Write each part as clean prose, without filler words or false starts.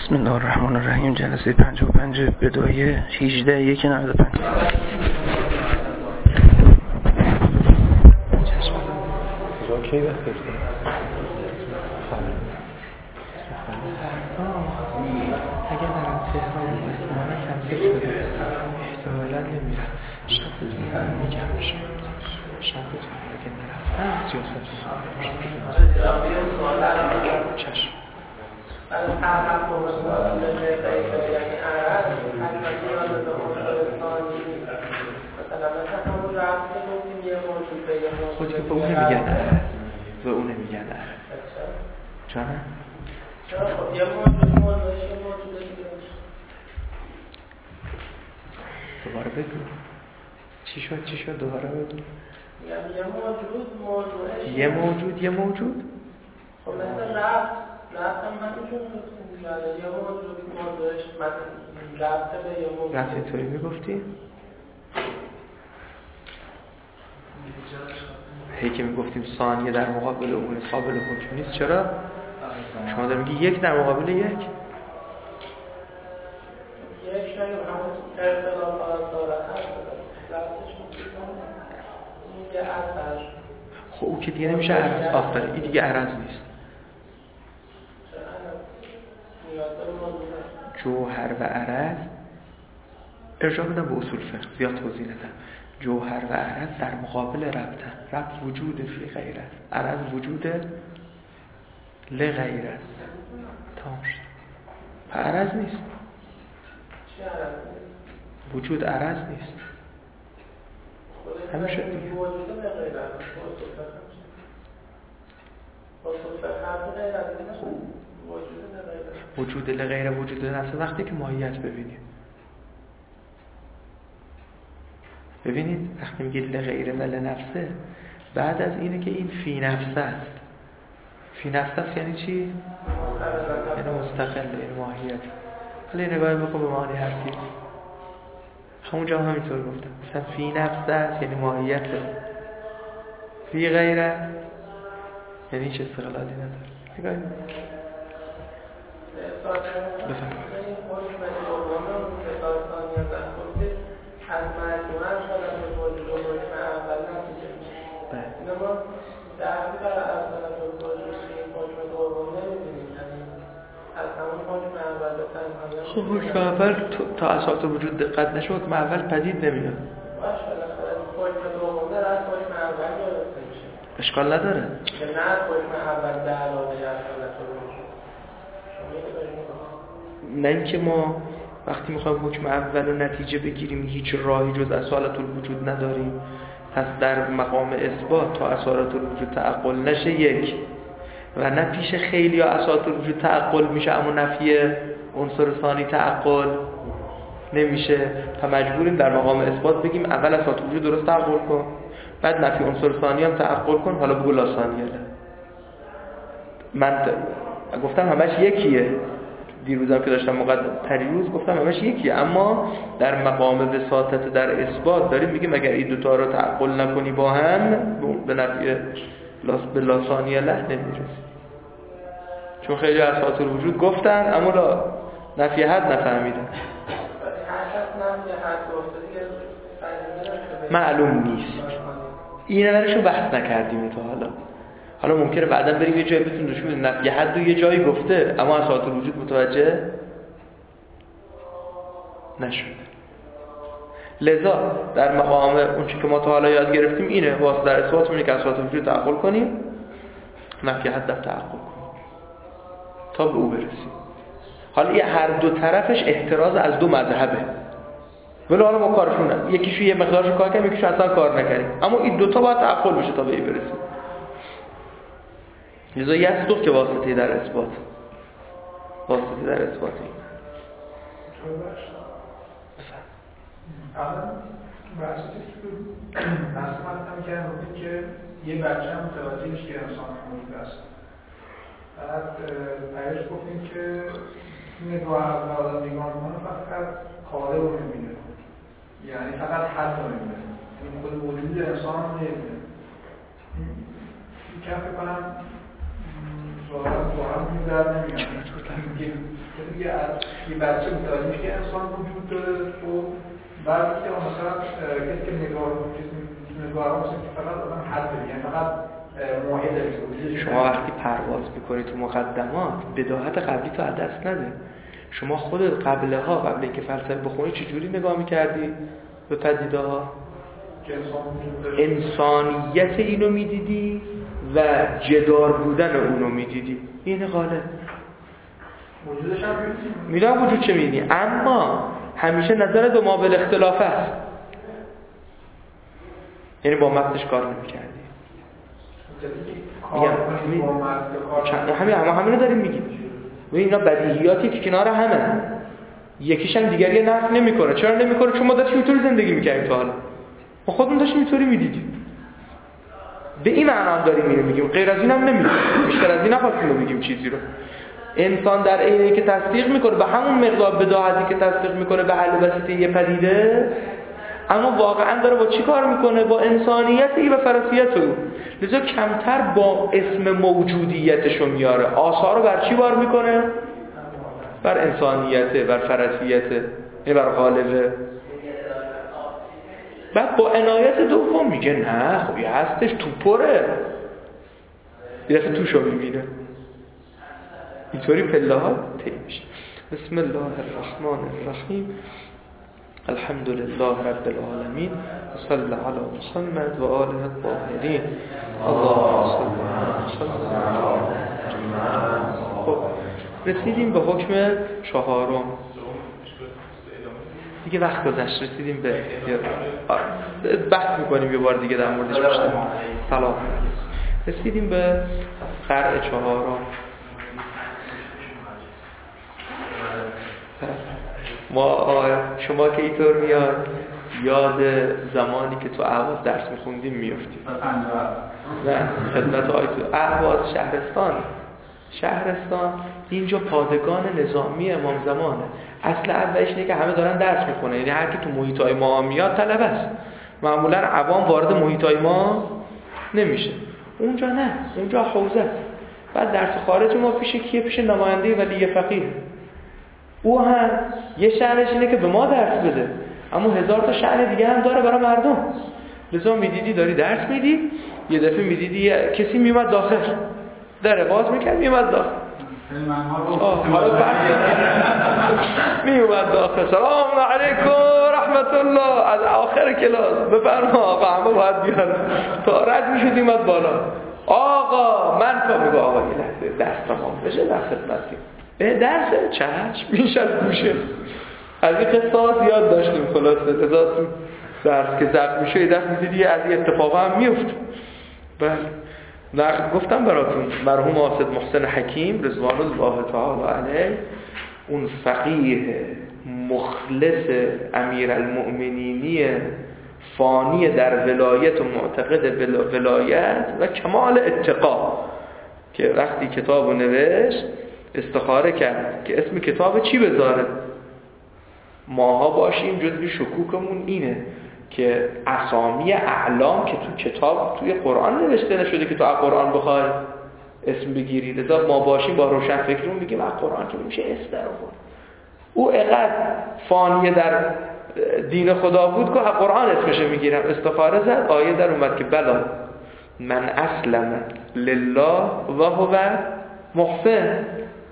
بسم الله الرحمن الرحیم. جلسه 55 بدایه 18/1/95. کی وقت اگر در تهران احتمالا کنسل شده، احتمالا نمیرم. شب بزنم میگم شب بزنم اگه نرفتم سیاست چشم خود که به اون نمیگن عرض، به اون نمیگن عرض. جانه؟ دوباره بگو. چی شد دوباره بگو. یه موجود خب مثلا رفت هم همینجور یه موضوعش رفته به یه موضوع رفته توی میگفتی؟ هی که میگفتیم ثانیه در مقابل اون قابل حکم نیست. چرا؟ شما داری میگی یک در مقابل یک؟ یک شاید همون ارتباطات داره رفتش میگه اثر. خب او که دیگه نمیشه عرض. آفرین، این دیگه عرض نیست. جوهر و عرض ارجاع بدم به اصول فقه، زیاد توضیح ندم. جوهر و عرض در مقابل ربطن. ربط وجود فی غیر است، عرض وجود لغیر است. تمام شد. عرض نیست. چه عرض؟ وجود عرض نیست. همین شد دیگه. وجود لغیر است. وجود لغیر وجود نفس وقتی که ماهیت ببینیم. ببینید وقتی میگه لغیر و لنفسه، بعد از اینه که این فی نفسه است. فی نفسه است یعنی چی؟ یعنی مستقل، یعنی ماهیت. حالا نگاه بکن به معانی حرفی. همونجا همینطور گفتم. مثلا فی نفسه است یعنی ماهیت. فی غیره یعنی هیچ استقلالی نداره. نگاه بفرمایید. از مجموعه شدن به وجود و حکم اول نتیجه میشه. اینما دقیقی برای اول وجود این حکم دوم نمیدونیم، یعنی از همون حکم اول به تنهایی. خب حکم اول تا اساس وجود دقت نشه حکم اول پدید نمیاد. باشه بالاخره حکم دوم در از حکم اول گرفته میشه. اشکال نداره. که نه از حکم اول به علاوه اصالت وجود. نه اینکه ما وقتی میخوایم حکم اول و نتیجه بگیریم هیچ راهی جز اصالت الوجود نداریم، پس در مقام اثبات تا اصالت الوجود تعقل نشه یک، و نه پیش خیلی یا اصالت الوجود تعقل میشه اما نفی عنصر ثانی تعقل نمیشه، تا مجبوریم در مقام اثبات بگیم اول اصالت الوجود درست تعقل کن، بعد نفی عنصر ثانی هم تعقل کن، حالا بگو لا ثانیه له. من گفتم همش یکیه. دیروزم که داشتم پریروز گفتم همش یکیه، اما در مقام وساطت در اثبات داریم میگیم اگر این دوتا رو تعقل نکنی با هم به نفی به لا ثانیه له نمیرسی. چون خیلی اساس الوجود گفتن اما لا نفی حد نفهمیدن. معلوم نیست. این نظرشو بحث نکردیم تا حالا ممکنه بعدا بریم یه جایی بتونیم نشون بدیم نفی حد رو یه جایی گفته اما اساس الوجود متوجه نشد. لذا در مقام اون چیزی که ما تا حالا یاد گرفتیم اینه، واسه در اثبات میگه که اساس الوجود تعقل کنیم، نفی حد هم تعقل کنیم تا به او برسیم. حالا یه هر دو طرفش احتراز از دو مذهبه، ولی حالا ما کارشون نه، یکیشو یه مقدارشو کار کنیم یکیشو اصلا کار نکنیم، اما این دوتا باید تعقل بشه تا به این برسیم. لذا یصدق که واسطه در اثبات الان بحثی که مثلا کردم که یه بچه هم متوجه میشه که انسان موجود است. بعد پیش گفتیم که نگاه اول آدم نگاه میکنه فقط قالب رو میبینه، یعنی فقط حد رو میبینه، یعنی خود وجود انسان رو نمیبینه. این که فکر کنم با هم در نمیاد. یه بچه متوجه میشه که انسان وجود داره و بعد که مثلا کسی که نگاه مثلا فقط آدم حد داره، یعنی فقط موحده. شما وقتی پرواز میکنی تو مقدمات بداهت قبلی تو از دست نده. شما خودت قبل اینکه فلسفه بخونی چجوری نگاه میکردی به پدیده ها؟ انسانیت اینو میدیدی و جدار بودن اونو میدیدی. این غالب وجودش هم میدونم وجود چه میدونی، اما همیشه نظر دو مابل اختلاف است. یعنی با متنش کار نمی‌کردی. همین رو داریم میگیم. و اینا بدیهیاتی که کنار همه، یکیش هم دیگری نفی نمی‌کنه. چرا نمی‌کنه؟ چون ما داشتیم اینطوری زندگی می‌کردیم تا حالا. ما خودمون داشتیم اینطوری می‌دیدیم. به این معنا هم داریم اینو میگیم، غیر از این هم نمیگیم. بیشتر از این نخواستیم بگیم چیزی رو. انسان در عینی که تصدیق میکنه به همون مقدار بداهتی که تصدیق میکنه به حل وسیله یه پدیده، اما واقعا داره با چی کار میکنه؟ با انسانیتی و فراسیت او. لذا کمتر با اسم موجودیتشو میاره. آثار رو بر چی بار میکنه؟ بر انسانیته، بر فراسیته، بر غالبه. بعد با عنایت دوم میگه نه خب یه هستش تو پره، یه دفعه توشو میبینه. اینطوری پله ها طی میشه. بسم الله الرحمن الرحیم. الحمد لله رب العالمین و صلی علی محمد و آله الطاهرین. اللهم صل علی. خب رسیدیم به حکم چهارم. دیگه وقت گذشت، رسیدیم به بحث میکنیم یه بار دیگه در موردش بیشتر. سلام. رسیدیم به فرع چهارم. شما که اینطور میاد یاد زمانی که تو اهواز درس میخوندیم میفتیم. نه خدمت آیتو اهواز شهرستان اینجا پادگان نظامی امام زمانه. اصل اولش اینه که همه دارن درس میخونن، یعنی هر کی تو محیطای ما میاد طلبه است. معمولا عوام وارد محیطای ما نمیشه. اونجا نه، اونجا حوزه است. بعد درس خارج ما پیش کیه؟ پیش نماینده ولی فقیه. او هم یه شأنش اینه که به ما درس بده، اما هزار تا شأن دیگه هم داره برای مردم. لذا میدیدی داری درس میدی، یه دفعه میدیدی کسی میومد داخل، در باز میکرد میومد داخل. میومد داخل. سلام علیکم رحمت الله. از آخر کلاس بفرما آقا همه باید بیان تا رد میشد میومد بالا. آقا من تا میگه آقا یه لحظه درس تمام بشه در خدمتیم. درسه چشم میشه گوشه. از این قصه زیاد داشتیم خلاصه. لذا تو درس که ضبط میشه یه دفعه میدیدی از این اتفاقا هم میفت. بله گفتم براتون مرحوم آصد محسن حکیم رضوان الله تعالی علیه، اون فقیه مخلص امیرالمؤمنینی فانی در ولایت و معتقد ولایت و کمال اتقا، که وقتی کتابو نوشت استخاره کرد که اسم کتاب چی بذاره. ماها باشیم جزوی شکوکمون اینه که اسامی اعلام که تو کتاب توی قرآن نوشته نشده که تو از قرآن بخوای اسم بگیری. لذا ما باشیم با روشن فکرون بگیم از قرآن که میشه اسم در آورد. او اقدر فانی در دین خدا بود که از قرآن اسمش میگیرم. استخاره زد، آیه در اومد که بلا من اسلم لله و هو محسن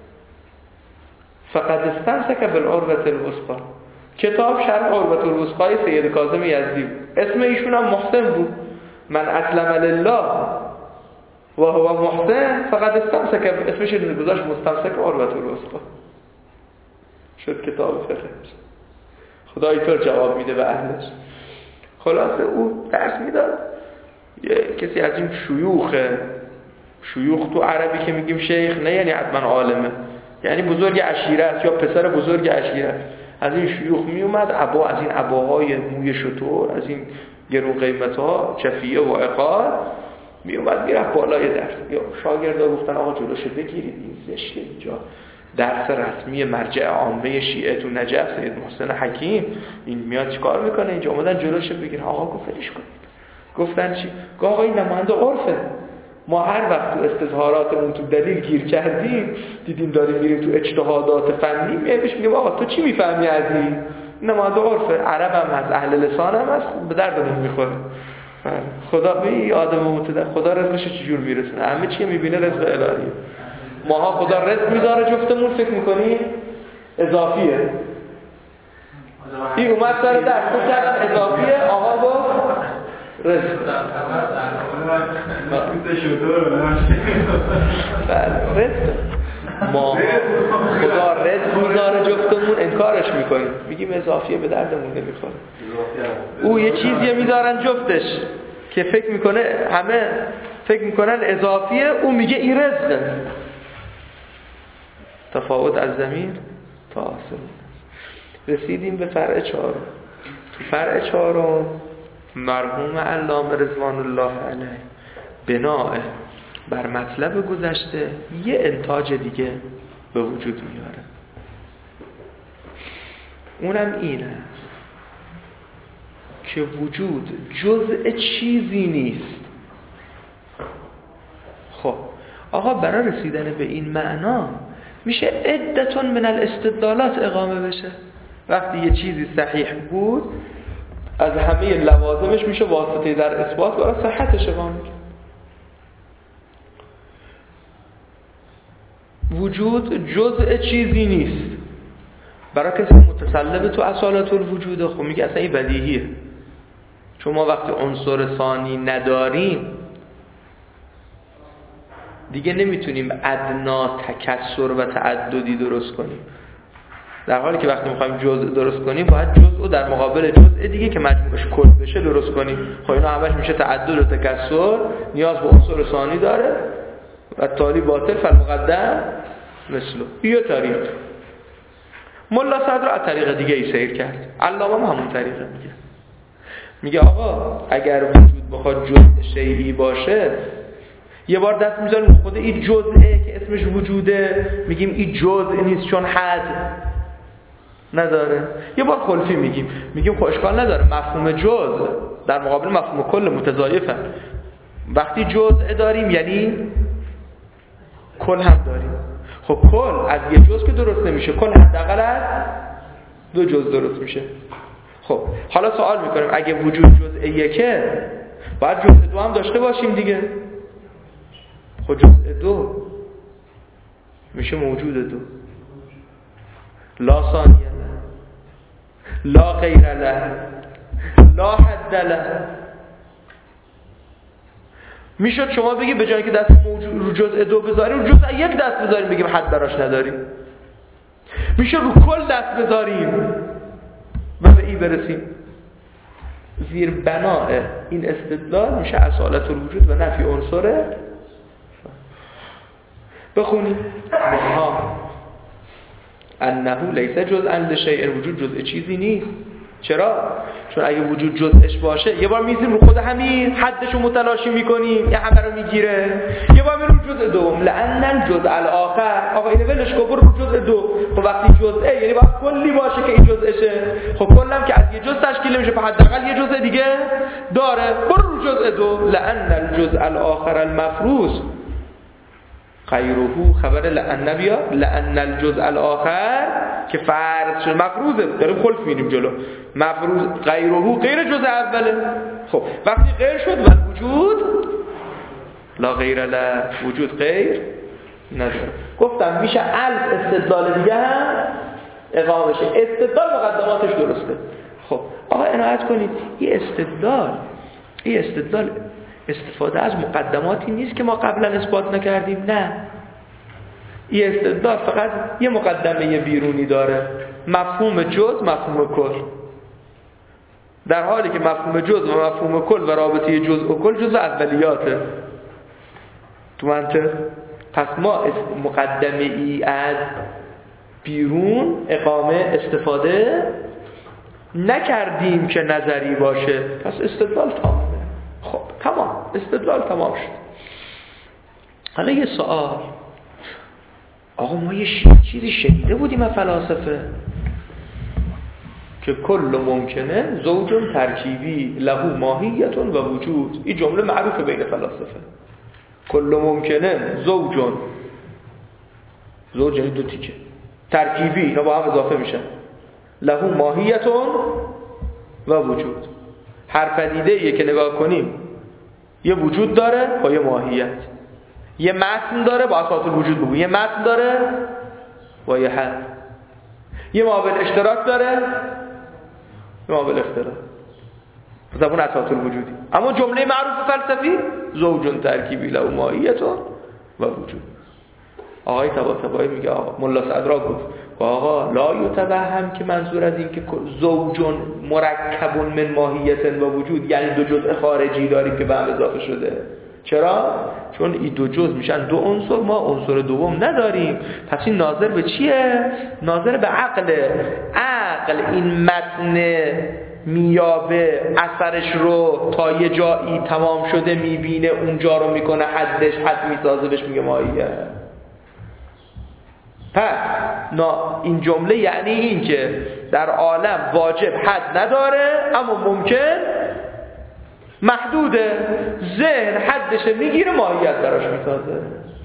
فقد استمسک بالعروة الوثقی. کتاب شرح عروة الوثقی سید کاظم یزدی، اسم ایشون هم محسن بود. من اسلم لله و هو محسن فقد استمسک، اسمش رو گذاشت مستمسک عروة الوثقی. شد کتاب فقه. خدا اینطور جواب میده به اهلش. خلاصه او درس میداد. یه کسی از این شیوخ تو عربی که میگیم شیخ نه یعنی حتما عالمه، یعنی بزرگ عشیره است یا پسر بزرگ عشیره است. از این شیوخ می اومد عبا، از این عباهای موی شطور، از این گرون قیمت ها چفیه و عقال می اومد میرفت بالای درس. یا شاگردا گفتن آقا جلوش بگیرید این زشته، اینجا درس رسمی مرجع عامه شیعه تو نجف سید محسن حکیم این میاد چیکار میکنه اینجا؟ اومدن جلوش بگیرن. آقا گفتنش کنید. گفتن چی؟ آقا این نماینده عرفه، ما هر وقت تو استظهاراتمون تو دلیل گیر کردیم، دیدیم داریم میریم تو اجتهادات فنی، میگیم آقا تو چی میفهمی از این؟ نماد عرف عربم هست، اهل لسانم هست، به دردمون میخوره. خدا به آدم متعال خدا رزقش چجور میرسونه؟ همه چی میبینه رزق الهیه. ماها خدا رزق میذاره جفتمون فکر میکنیم اضافیه. این اومد سر درس کردن اضافیه، آقا گفت رزق. رزق ما خدا رزق میذاره جفتمون انکارش میکنیم، میگیم اضافیه به دردمون نمیخوره. او یه چیزی میذارن جفتش که فکر میکنه همه فکر میکنن اضافیه، او میگه این رزقه. تفاوت از ضمیر تا اصل. رسیدیم به فرع 4. تو فرع 4 مرحوم علامه رضوان الله علیه بناء بر مطلب گذشته یه انتاج دیگه به وجود میاره. اونم اینه که وجود جزء چیزی نیست. خب آقا برای رسیدن به این معنا میشه عدتون من الاستدلالات اقامه بشه. وقتی یه چیزی صحیح بود از همه لوازمش میشه واسطه در اثبات برای صحتش اقامه کرد. وجود جزء چیزی نیست. برای کسی متسلب تو اصالت الوجود خب میگه اصلا این بدیهیه، چون ما وقتی عنصر ثانی نداریم دیگه نمیتونیم ادنا تکسر و تعددی درست کنیم. در حالی که وقتی میخوایم جزء درست کنیم باید جزء در مقابل جزء دیگه که مجموعش کل بشه درست کنیم. خب اینا همش میشه تعدد و تکسر، نیاز به عنصر ثانی داره و تالی باطل فالمقدم مثلو. یه طریق ملا صدر از طریق دیگه ای سیر کرد، علامه هم همون طریقه میگه آقا اگر وجود بخواد جزء شیئی باشه یه بار دست میذاریم خود این جزئه که اسمش وجوده، میگیم این جزء نیست چون حد نداره. یه بار خلفی میگیم خب اشکال نداره، مفهوم جزء در مقابل مفهوم کل متضایفه. وقتی جزء داریم یعنی کل هم داریم. خب کل از یه جزء که درست نمیشه، کل حداقل از 2 جزء درست میشه. خب حالا سوال میکنیم اگه وجود جزء یکه باید جزء 2 هم داشته باشیم دیگه. خب جزء 2 میشه موجود 2، لا ثانیه له، لا غیر له، لا حد له. میشد شما بگی به جایی که دست رو جزء 2 بذاریم رو جزء 1 دست بذاریم بگیم حد براش نداریم. میشه رو کل دست بذاریم و به این برسیم. زیر بناء این استدلال میشه اصالت الوجود و نفی عنصر. بخونیم منها انه لیس جزءا لشیء، وجود جزء چیزی نیست. چرا؟ چون اگه وجود جزءش باشه یه بار میزیم رو خود همین حدشو متلاشی میکنیم، یه همه رو میگیره. یه بار میریم رو جزء دوم، لأن الجزء الاخر، آقا اینو ولش کن برو رو جزء 2. خب وقتی جزءه یعنی باید کلی باشه که این جزءشه. خب کلم که از یه جزء تشکیل میشه، په حداقل یه جزء دیگه داره، برو رو جزء 2. لأن الجزء الاخر المفروض غیره، خبر لأن بیا، لأن الجزء الاخر که فرض شد مفروضه، داریم خلف میریم جلو، مفروض غیره غیر جزء اوله. خب وقتی غیر شد و وجود لا غیر له، وجود غیر نداره. گفتم میشه الف استدلال دیگه هم اقامه شه. استدلال مقدماتش درسته. خب آقا عنایت کنید، این استدلال استفاده از مقدماتی نیست که ما قبلا اثبات نکردیم. نه، این استدلال فقط یه مقدمه بیرونی داره، مفهوم جز مفهوم کل، در حالی که مفهوم جز و مفهوم کل و رابطه جز و کل جز اولیاته تو منطق. پس ما مقدمه ای از بیرون اقامه استفاده نکردیم که نظری باشه، پس استدلال تمامه. خب تمام، استدلال تمام شد. حالا یه سوال، آقا ما یه چیزی شنیده بودیم از فلاسفه که کل ممکنه زوج ترکیبی له ماهیت و وجود. این جمله معروفه بین فلاسفه. کل ممکنه زوجون، زوج یعنی دو تیکه ترکیبی، اینا با هم اضافه میشن. له ماهیتون و وجود. هر پدیده ایه که نگاه کنیم یه وجود داره با یه ماهیت، یه متن داره با اساس الوجود بگو، یه متن داره با یه حد، یه مابل اشتراک داره، یه مابل اختلاف، زبون اساس الوجودی. اما جمله معروف فلسفی زوجون ترکیبی له ماهیتون و وجود. آقای طباطبایی میگه، آقا ملا صدرا گفت آقا لا یتوهم که منظور از این که زوجون مرکب من ماهیت و وجود یعنی دو جزء خارجی داریم که به هم اضافه شده. چرا؟ چون این دو جزء میشن دو عنصر، ما عنصر دوم نداریم. پس این ناظر به چیه؟ ناظر به عقله. عقل این متن میابه، اثرش رو تا یه جایی تمام شده میبینه، اونجا رو میکنه حدش، حد میسازه، بهش میگه ماهیت. پس این جمله یعنی این که در عالم واجب حد نداره اما ممکن محدوده. ذهن حدش میگیره، ماهیت براش میسازه.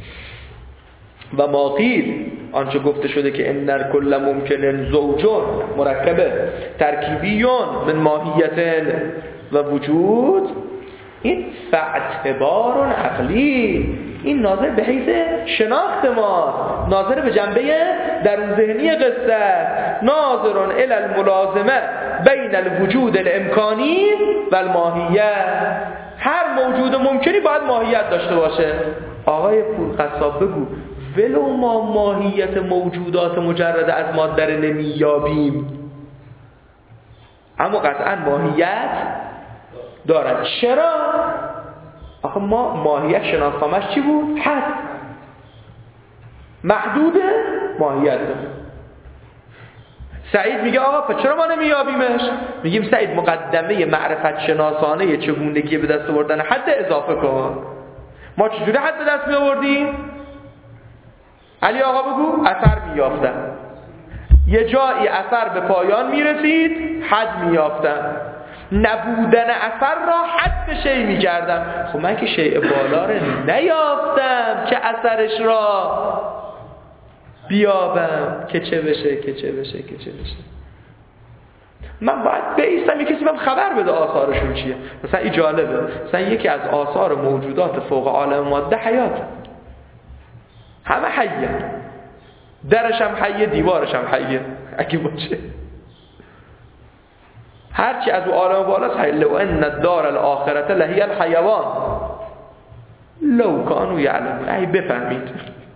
و ما قیل آنچه گفته شده که ان کل ممکن زوجون مرکبه ترکیبیون من ماهیت و وجود، این فاعتبار عقلی، این ناظر به حیث شناخت ما، ناظر به جنبه درون ذهنی قصه، ناظر الی الملازمه بین الوجود الامکانی و الماهیت. هر موجود ممکنی باید ماهیت داشته باشه. آقای پور قصاب بگو ولو ما ماهیت موجودات مجرد از ماده نمیابیم اما قطعا ماهیت دارد. چرا؟ آخه ما ماهیت شناسنامه‌اش چی بود؟ حد. محدوده، ماهیت داره. سعید میگه آقا پس چرا ما نمیابیمش؟ میگیم سعید مقدمه معرفت شناسانه چگونگی به دست آوردن حد اضافه کن. ما چجوری حد به دست می آوردیم؟ علی آقا بگو اثر میافتن، یه جایی اثر به پایان میرسید حد میافتن، نبودن اثر را حد به شیء میکردم. خب من که شیء بالا رو نیافتم که اثرش را بیابم که چه بشه که چه بشه که چه بشه. من باید بایستم یه کسی بهم خبر بده آثارشون چیه. مثلا این جالبه، مثلا یکی از آثار موجودات فوق عالم ماده حیات، همه حیه، درش هم حیه، دیوارش هم حیه اگه باشه، هرچی از او عالم بالاست حیه. لو ان الدار الاخرة لهی الحیوان لو کانوا یعلمون. ای بفهمید.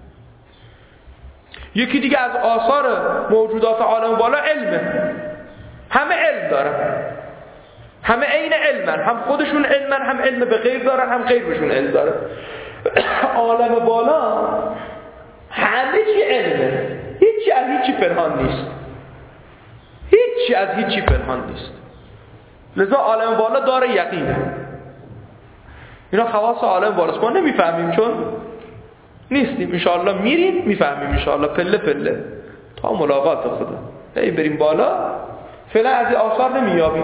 یکی دیگه از آثار موجودات عالم بالا علمه، همه علم دارن، همه عین علمن، هم خودشون علمن، هم علم به غیب دارن، هم غیب بهشون علم داره. عالم بالا همه چی علمه، هیچی از هیچی پنهان نیست، هیچی از هیچی پنهان نیست. لذا عالم بالا داره یقینه. اینا خواص عالم بالاست، ما نمیفهمیم چون نیستیم. انشاءالله میریم میفهمیم، انشاءالله پله پله تا ملاقات خدا. هی بریم بالا، فعلا از این آثار نمیابیم.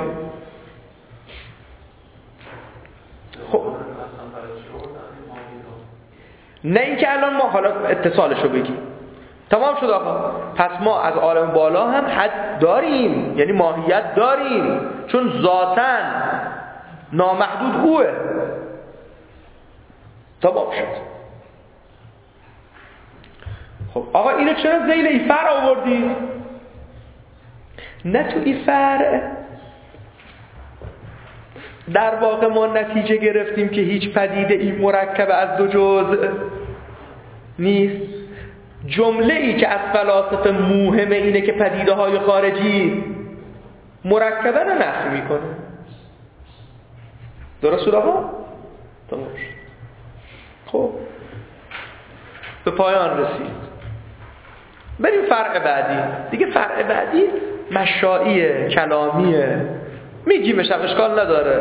خب نه اینکه الان ما حالا اتصالشو بگیم تمام شد آقا. پس ما از عالم بالا هم حد داریم، یعنی ماهیت داریم، چون ذاتاً نامحدود اوه. تمام شد. خب آقا اینو چرا ذیل ای فرع آوردی؟ نه تو ای فرع در واقع ما نتیجه گرفتیم که هیچ پدیده این مرکب از دو جزء نیست. جمله ای که از فلاسفه موهمه اینه که پدیده های خارجی مرکبه رو نفی میکنه. درست شد آقا؟ تمام شد. خب به پایان رسید. بریم فرع بعدی. دیگه فرع بعدی مشاییه، کلامیه، میگیمش هم اشکال نداره.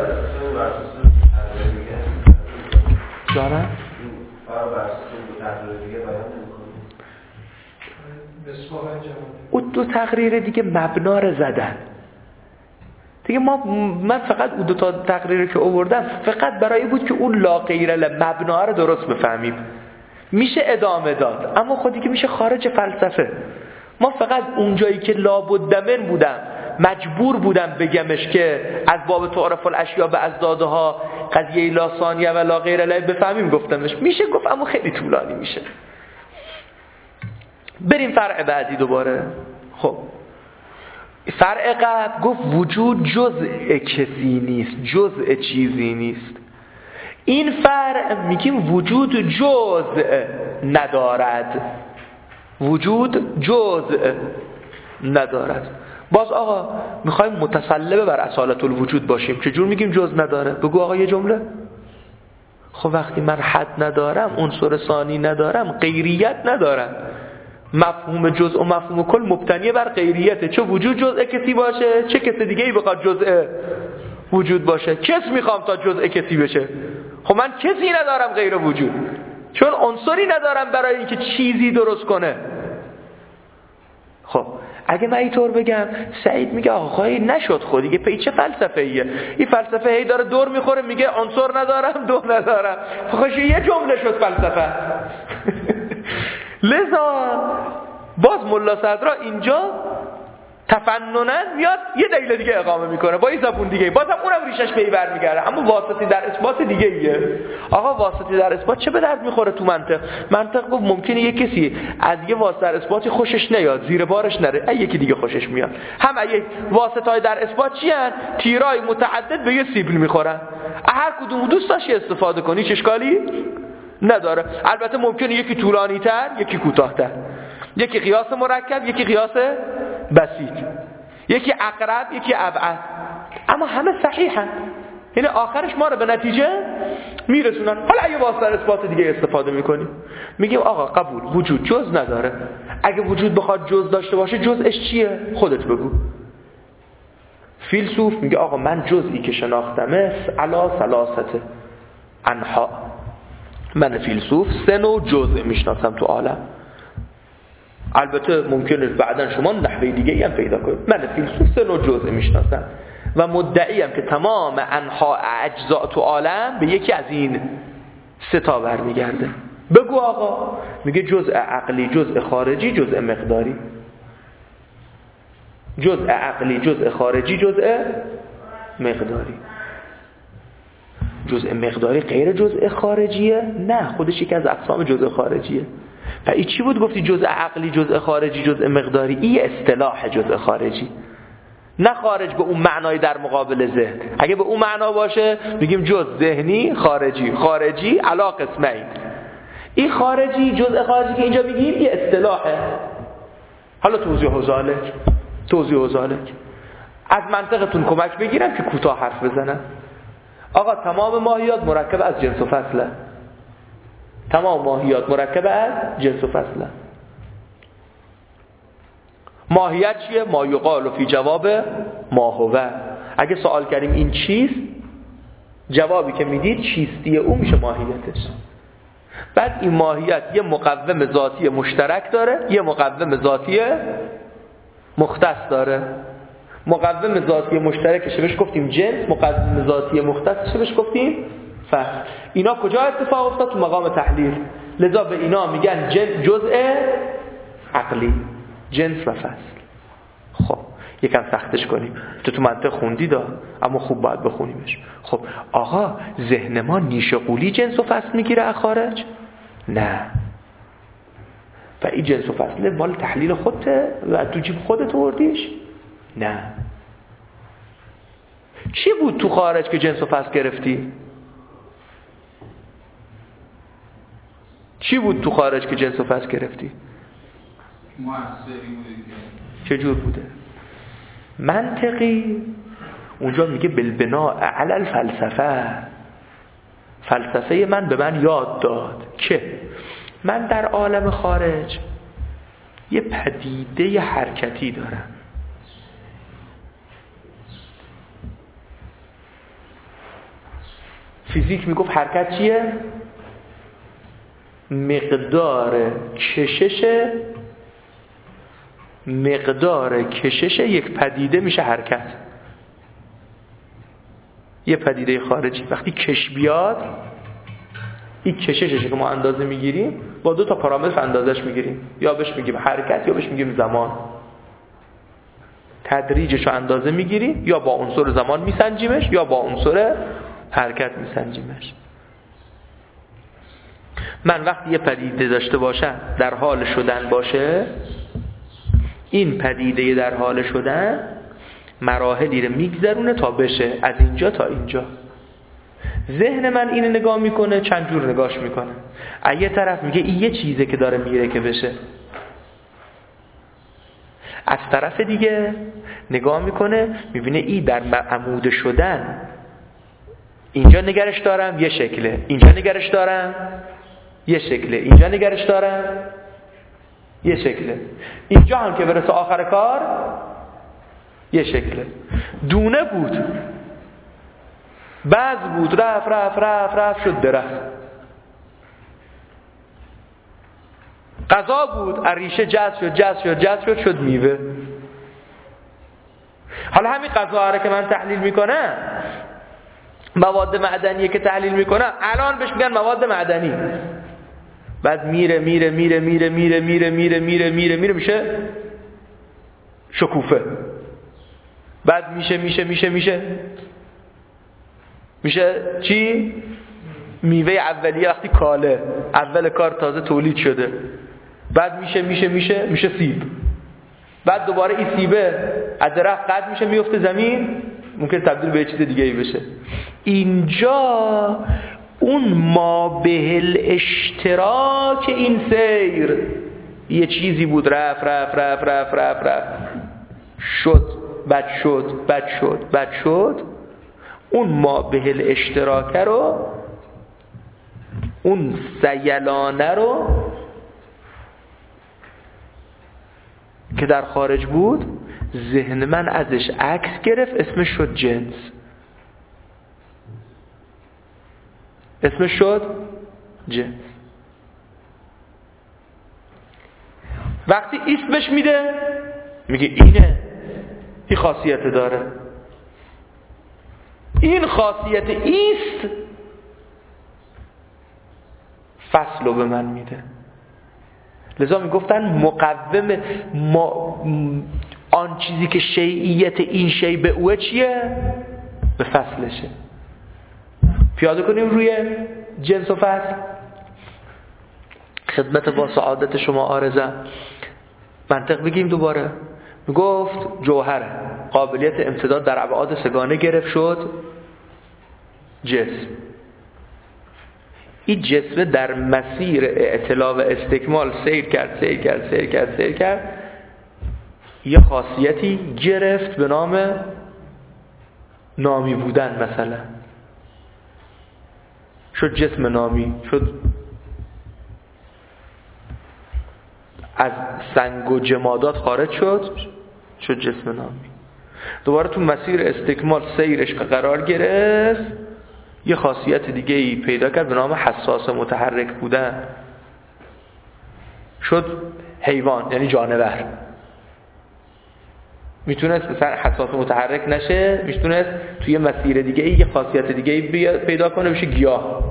جانم؟ اون دو تقریر دیگه مبنا رو زدن. دیگه من فقط اون دو تا تقریر که آوردم فقط برای بود که اون لا غیر مبنا رو درست بفهمیم. میشه ادامه داد، اما خودی که میشه خارج فلسفه. ما فقط اونجایی که لابد من بودم مجبور بودم بگمش که از باب تعارف الاشیاء به ازدادها قضیه لا ثانیه و لا غیر له بفهمیم گفتمش. میشه گفت، اما خیلی طولانی میشه. بریم فرع بعدی دوباره. خب فرع قبل گفت وجود جزء کسی نیست، جزء چیزی نیست. این فرع میگیم وجود جزء ندارد، وجود جزء ندارد. باز آقا میخوایم متسلبه بر اصالت الوجود باشیم، چجور میگیم جزء نداره؟ بگو آقا یه جمله. خب وقتی من حد ندارم، عنصر ثانی ندارم، غیریت ندارم، مفهوم جزء و مفهوم کل مبتنی بر غیریته. چه وجود جزء کسی باشه، چه کسی دیگه ای بخواد جزء وجود باشه. کس میخوام تا جزء کسی بشه. خب من کسی ندارم غیر وجود، چون عنصری ندارم برای اینکه چیزی درست کنه. خب اگه من اینطور بگم، سعید میگه آقا نشد خودی که پی چه فلسفه ایه؟ این فلسفه هی داره دور میخوره، میگه عنصر ندارم، دو ندارم. خوش یه جمله شد فلسفه. لذا باز ملا صدرا اینجا تفننن میاد یه دلیل دیگه اقامه میکنه با این زبون دیگه، بازم اونم ریشش به این برمیگرده، اما واسطی در اثبات دیگه ایه. آقا واسطی در اثبات چه به درد میخوره تو منطق گفت ممکنه یه کسی از یه واسطه در اثباتی خوشش نیاد، زیر بارش نره، یکی دیگه خوشش میاد. هم اگه واسطه‌های در اثبات چی ان؟ تیرای متعدد به یه سیبل میخورن، هر کدوم دوست داشتی استفاده کنی، هیچ اشکالی نداره. البته ممکنه یکی طولانی تر، یکی کوتاه‌تر، یکی قیاس مرکب، یکی قیاس بسیط، یکی اقرب، یکی ابعد، اما همه صحیحن. یعنی آخرش ما رو به نتیجه میرسونن. حالا اگه واسطه اثبات دیگه استفاده میکنیم، میگیم آقا قبول، وجود جز نداره. اگه وجود بخواد جز داشته باشه، جزش چیه؟ خودت بگو. فیلسوف میگه آقا من جزئی که شناختمه علا ثلاثه انحاء. من فیلسوف 3 نوع جزء میشناسم تو عالم. البته ممکنه بعدن شما نحوه دیگه هم پیدا کنید. من فیلسوف 3 نوع جزء میشناسم و مدعیم که تمام انحاء اجزاء تو عالم به یکی از این 3 تا برمیگرده. بگو آقا. میگه جزء عقلی، جزء خارجی، جزء مقداری. جزء عقلی، جزء خارجی، جزء مقداری. جزء مقداری غیر جزء خارجیه؟ نه، خودش یکی از اقسام جزء خارجیه. و این چی بود گفتی جزء عقلی، جزء خارجی، جزء مقداری؟ این اصطلاح جزء خارجی، نه خارج به اون معنای در مقابل ذهن. اگه به اون معنا باشه میگیم جزء ذهنی، خارجی. خارجی علا قسمین. این خارجی، جزء خارجی که اینجا میگیم این اصطلاحه. حالا توضیح و ذالک از منطقتون کمک بگیرم که کوتاه حرف بزنم. آقا تمام ماهیات مرکب از جنس و فصله. تمام ماهیات مرکب از جنس و فصله. ماهیت چیه؟ ما یقال فی جواب ما هو. اگه سوال کردیم این چیست، جوابی که میدید چیستی او میشه ماهیتش. بعد این ماهیت یه مقوم ذاتی مشترک داره، یه مقوم ذاتی مختص داره. مقوم ذاتی مشترکش بهش گفتیم جنس، مقوم ذاتی مختصش بهش گفتیم فصل. اینا کجا اتفاق افتاد؟ تو مقام تحلیل. لذا به اینا میگن جزء عقلی، جنس و فصل. خب یکم سختش کنیم. تو منطق خوندی اما خوب باید بخونیمش. خب آقا ذهن ما نیش قولی جنس و فصل میگیره از خارج؟ نه. و این جنس و فصله مال تحلیل خودته و تو جیب خودت آوردیش؟ نه. چی بود تو خارج که جنس و فصل گرفتی؟ چی بود تو خارج که جنس و فصل گرفتی؟ مؤثری بوده. چجور بوده؟ منطقی. اونجا میگه بالبناء علی الفلسفه. فلسفه من به من یاد داد که من در عالم خارج یه پدیده حرکتی دارم. فیزیک میگفت حرکت چیه؟ مقدار کشش یک پدیده میشه حرکت. یه پدیده خارجی وقتی کش بیاد، این کششش که ما اندازه میگیریم با 2 تا پارامتر اندازش میگیریم، یا بهش میگیم حرکت یا بهش میگیم زمان. تدریجش رو اندازه میگیریم، یا با عنصر زمان میسنجیمش یا با عنصر حرکت میسنجیمش. من وقتی یه پدیده داشته باشم در حال شدن باشه، این پدیده در حال شدن مراحلی رو میگذرونه تا بشه، از اینجا تا اینجا. ذهن من اینو نگاه میکنه، چند جور نگاهش میکنه. از یه طرف میگه این یه چیزه که داره میره که بشه، از طرف دیگه نگاه میکنه میبینه این در عمود شدن، اینجا نگرش دارم یه شکله، اینجا نگرش دارم یه شکله، اینجا نگرش دارم یه شکله، اینجا هم که برسه آخر کار یه شکله. دونه بود، بعض بود، رفت رفت رفت رفت شد درخت. غذا بود، ریشه جذب شد جذب شد جذب شد شد میوه. حالا همین غذا رو که من تحلیل میکنم، مواد معدنیه که تحلیل میکنم، الان بهش میگن مواد معدنی. بعد میره میره میره میره میره میره میره میره میره میره میشه شکوفه. بعد میشه میشه میشه میشه میشه چی؟ میوه اولیه وقتی کاله، اول کار تازه تولید شده. بعد میشه میشه میشه میشه سیب. بعد دوباره این سیبه از درخت قطع میشه میفته زمین، ممکن تبدیل به چیز دیگه ای بشه. اینجا اون ما به الاشتراک این سیر، یه چیزی بود رفت رفت رفت رفت رفت رفت شد، بد شد بد شد بد شد. اون ما به الاشتراک رو، اون سیلانه رو که در خارج بود، ذهن من ازش عکس گرفت، اسمش شد جنس. اسمش شد جنس. وقتی اسمش میده میگه اینه، این خاصیت داره، این خاصیت ایست، فصل رو به من میده. لذا میگفتن مقوم آن چیزی که شیعیت این شیء به اوه چیه؟ به فصلشه. پیاده کنیم روی جنس و فصل. خدمت با سعادت شما عارضه منطق بگیم دوباره. میگفت جوهره، قابلیت امتداد در ابعاد سگانه گرفت شد جسم. این جسم در مسیر اعتلا و استکمال سیر کرد سیر کرد سیر کرد سیر کرد، یه خاصیتی گرفت به نام نامی بودن. مثلا شد جسم نامی، شد از سنگ و جمادات خارج شد جسم نامی. دوباره تو مسیر استکمال سیرش قرار گرفت، یه خاصیت دیگه ای پیدا کرد به نام حساس متحرک بودن، شد حیوان، یعنی جانور. میتونست مثلا حساس متحرک نشه، میتونست توی مسیر دیگه ای یه خاصیت دیگه ای پیدا کنه، بشه گیاه.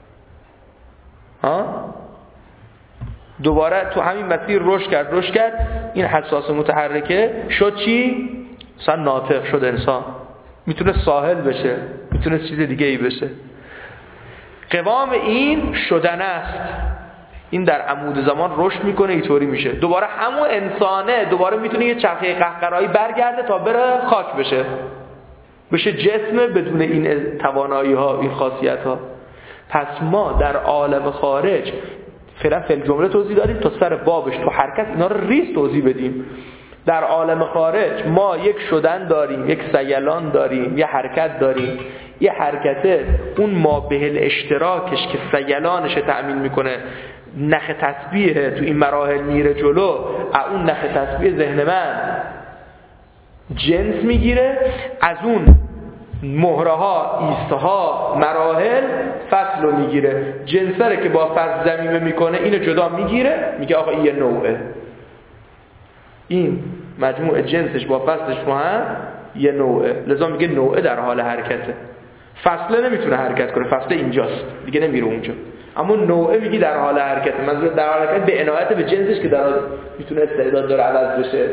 دوباره تو همین مسیر رشد کرد، این حساس متحرکه شد چی؟ مثلا ناطق، شد انسان. میتونه ساحل بشه، میتونه چیز دیگه ای بشه. قوام این شدن است. این در عمود زمان رشد میکنه، اینطوری میشه. دوباره همون انسانه دوباره میتونه یه چرخه قهقرایی برگرده تا بره خاک بشه جسم بدون این توانایی ها، این خاصیت ها. پس ما در عالم خارج فعلا فی الجمله توضیح دادیم تا سر بابش تو حرکت اینا رو ریز توضیح بدیم. در عالم خارج ما یک شدن داریم، یک سیلان داریم، یه حرکت داریم. یه حرکته اون ما به الاشتراکش که سیلانش تأمین میکنه، نخ تسبیح تو این مراحل میره جلو، اون نخ تسبیح ذهن من جنس میگیره، از اون مهره ها ایستها مراحل فصل رو میگیره. جنسره که با فصل ضمیمه میکنه اینو جدا میگیره، میگه آقا این یه نوعه، این مجموع جنسش با فصلش رو هم یه نوعه، لذا میگه نوعه در حال حرکته. فصله نمیتونه حرکت کنه، فصله اینجاست دیگه نمیره اونجا، اما نوعه میگی در حال حرکت. منظور در حال حرکت به عنایت به جنسش که در حال میتونه استعداد داره عوض بشه.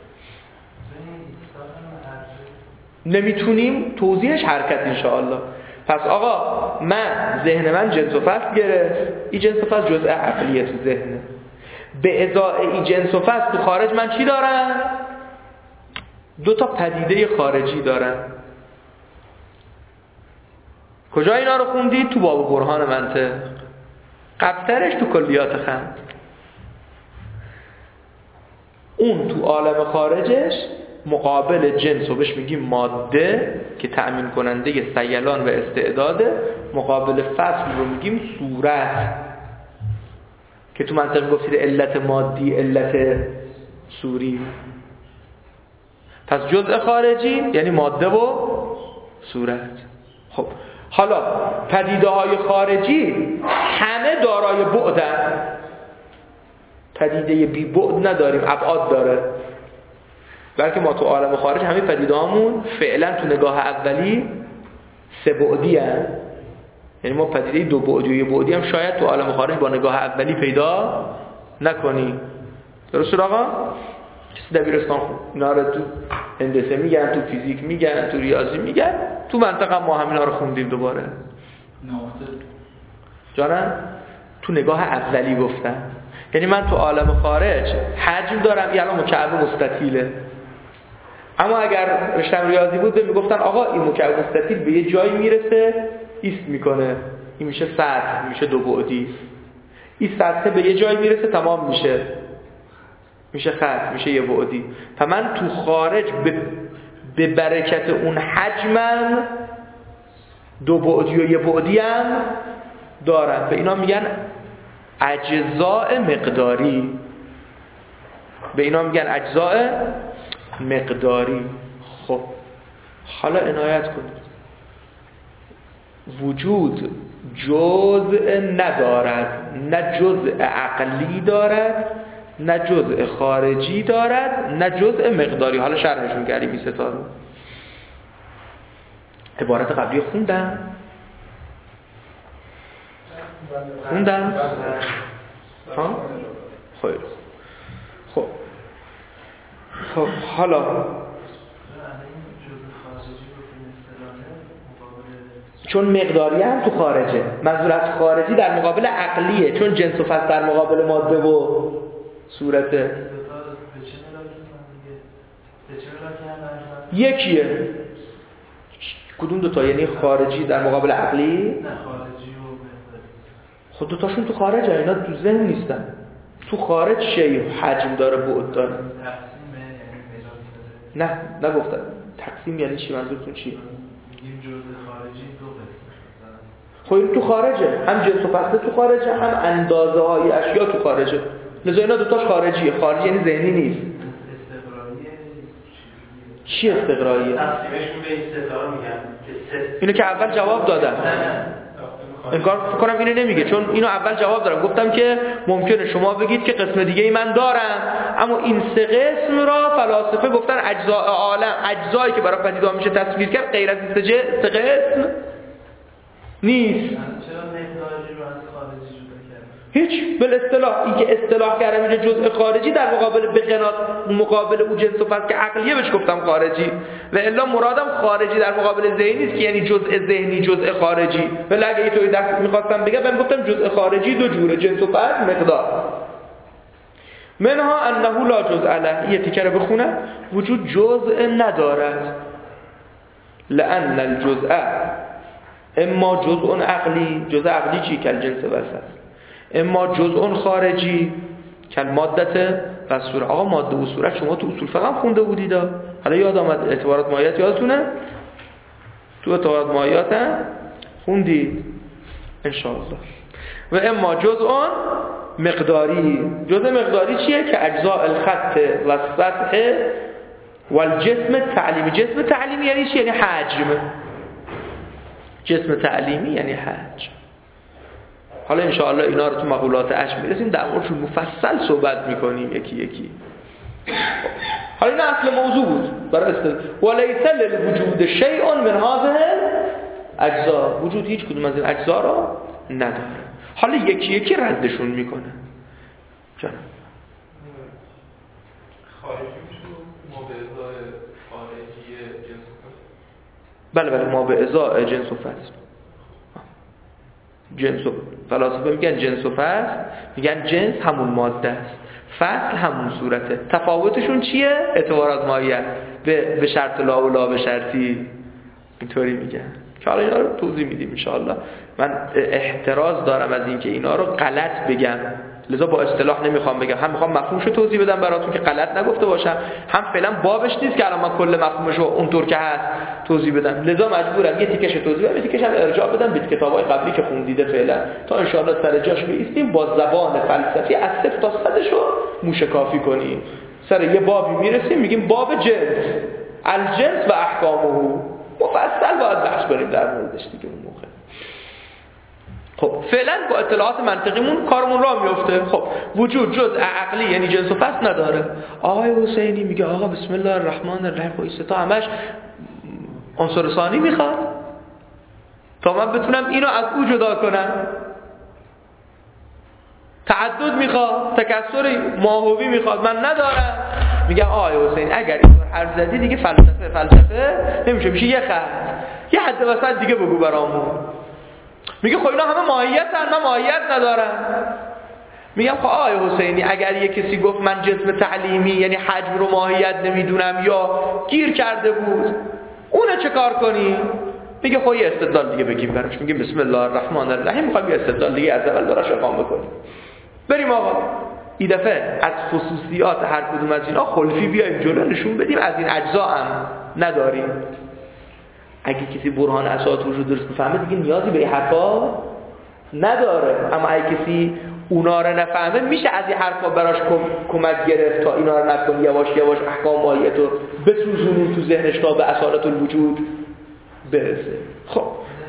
نمیتونیم توضیحش حرکت انشاءالله. پس آقا ذهن من جنس و فصل گرفت، این جنس و فصل جزء عقلیه تو ذهنه. به ازای این جنس و فصل تو خارج من چی دارم؟ 2 تا پدیده خارجی دارم. کجا اینا رو خوندید؟ تو باب برهان منطق، قبلترش تو کلیات خند. اون تو عالم خارجش مقابل جنس رو بهش میگیم ماده که تأمین کننده سیلان و استعداده، مقابل فصل رو میگیم صورت که تو منطق گفتید علت مادی علت صوری. پس جزء خارجی یعنی ماده و صورت. خب حالا پدیده های خارجی همه دارای بعدن، پدیده بی بعد نداریم، ابعاد داره. بلکه ما تو عالم خارج همه پدیده هامون فعلا تو نگاه اولی 3 بعدی هست. یعنی ما پدیده 2 بعدی و 1 بعدی هم شاید تو عالم خارج با نگاه اولی پیدا نکنیم. درسته آقا؟ کسی دبیرستان اینا رو تو هندسه میگن، تو فیزیک میگن، تو ریاضی میگن، تو منطقه ما همینا رو خوندیم دوباره. جانم تو نگاه اولی گفتم. یعنی من تو عالم خارج حجم دارم، یعنی مکعب مستطیله. اما اگر رشتم ریاضی بود میگفتن آقا این مکعب مستطیل به یه جایی میرسه ایست میکنه، این میشه سطح، میشه 2 بعدی. این سطح به یه جایی میرسه تمام میشه خط، میشه 1 بعدی. من تو خارج به برکت اون حجمم 2 بعدی و 1 بعدی هم دارم. به اینا میگن اجزاء مقداری. به اینا میگن اجزاء مقداری. خب حالا عنایت کنید، وجود جزء ندارد، نه جزء عقلی دارد، نه جزء خارجی دارد، نه جزء مقداری. حالا شرحشون کردیم این 3 تا رو. عبارت قبلی خوندم؟ ها؟ خب حالا چون مقداری هم تو خارجه، منظور از خارجی در مقابل عقلیه، چون جنس و فصل در مقابل ماده و صورته. یکیه. کدوم 2 تا؟ یعنی خارجی در مقابل عقلی؟ نه خارجی و مقداری. خود 2 تاشون تو خارجه، اینا تو ذهن نیستن. تو خارج شیء حجم داره، بعد داره. نه نگفتن تقسیم یعنی چی؟ منظورتون چیه؟ میگیم جزء خارجی 2 قسمت. خب این تو خارجه، هم جنس و فصل تو خارجه، هم اندازه های اشیا تو خارجه. لذا اینا 2 تاش خارجیه. خارجی یعنی ذهنی نیست. استقراییه. چی استقراییه؟ تقسیمشون به این 3 تا میگن. اینو که اول جواب دادم. انگار فکر کنم اینو نمیگه، چون اینو اول جواب دادم. گفتم که ممکنه شما بگید که قسم دیگه ای من دارم، اما این 3 قسم را فلاسفه گفتن اجزاء عالم، اجزایی که برای پدیده میشه تصویر کرد غیر از این 3 قسم نیست. چرا مقداری رو از خارجی جدا کردن؟ هیچ. بل اصطلاح این که اصطلاح کردم اینجا جزء خارجی در مقابل اون جنس و فصل که عقلیه بهش گفتم خارجی، و الا مرادم خارجی در مقابل ذهنی نیست که یعنی جزء ذهنی جزء خارجی. ولی اگه اینطوری دست می‌خواستم بگم من گفتم جزء خارجی 2 جوره، جنس و فصل، مقدار. منها انه لا جزء له. یه تیکه رو بخونم. وجود جزء ندارد، لان الجزء اما جزء عقلی. جزء عقلی چی؟ کل جنس و فصل. اما جزء خارجی کل مادت و صورت. آقا ماده و صورت شما تو اصول فقه هم خونده بودید. حالا یاد آمد اعتبارات مایات یادتونه؟ تو اعتبارات مایات هم خوندید انشاءالله. و اما جزء مقداری. جزء مقداری چیه؟ که اجزاء الخط و سطح و الجسم تعلیمی. جسم تعلیمی یعنی چی؟ یعنی حجم. جسم تعلیمی یعنی حجم. حالا انشاءالله اینا رو تو مقولات عشق میرسیم در موردشون مفصل صحبت میکنیم یکی یکی. حالا این اصل موضوع بود برای استدلال. ولیس للوجود شیء من هذه اجزا، وجود هیچ کدوم از این اجزا را نداره. حالا یکی یکی ردشون میکنه. جان خارجی میشه ما به ازای خارجی جنس و فصل؟ بله ما به ازای جنس و فصل. جنس و فلاسفه میگن جنس و فصل، میگن جنس همون ماده است، فصل همون صورته. تفاوتشون چیه؟ اعتبارات ماهیت به شرط لا و لا به شرطی، اینطوری میگن که حالا اینا رو توضیح میدیم ان شاء الله. من احتراز دارم از اینکه اینا رو غلط بگم، لذا با اصطلاح نمیخوام بگم، هم میخوام مفهومشو توضیح بدم براتون که غلط نگفته باشم، هم فعلا بابش نیست که الان من کل مفهومشو اونطور که هست توضیح بدم، لذا مجبورم یه تیکش توضیح بدم، یه تیکش هم ارجاع بدم به کتابای قبلی که خوندیده فعلا، تا ان شاء الله سر جاش بایستیم با زبان فلسفی از صفر تا صدشو موشکافی کنیم. سر یه بابی میرسیم میگیم باب جنس، الجنس و احکامه، مفصل باید بحث کنیم در موردش دیگه اون موقع. خب فعلا با اطلاعات منطقیمون کارمون راه میفته. خب وجود جزء عقلی یعنی جنس و فصل نداره. آقای حسینی میگه آقا بسم الله الرحمن الرحیم، خب این تا همش عنصر ثانی میخواد تا من بتونم اینو از او جدا کنم، تعدد میخواد، تکثر ماهوی میخواد، من ندارم. میگه آقای حسین اگر اینطور حرف زدی دیگه فلسفه نمیشه، میشه یه خط، یه حد وسط دیگه بگو برامون. میگه خب اینا همه ماهیتن، من ماهیت ندارم. میگم خب آقای حسینی اگر یه کسی گفت من جسم تعلیمی یعنی حجم رو ماهیت نمیدونم یا گیر کرده بود، اونه چه کار کنی؟ میگه خب یه استدلال دیگه بگیم براش. میگه بسم الله الرحمن الرحیم، میخوایم یه استدلال دیگه از اول براش اقامه کنیم. بریم آقا این دفعه از خصوصیات هر کدوم از اینا خلفی بیایم جلو نشون بدیم از این اجزا هم نداریم. اگه کسی برهان اساس وجود درست بفهمه دیگه نیازی به این حرفا نداره، اما اگه کسی اونا رو نفهمه میشه از این حرفا براش کمک گرفت تا اینا رو نکن، یواش یواش احکام ماهیت رو بسوزونیم تو ذهنش تا به اصالت الوجود برسه. خب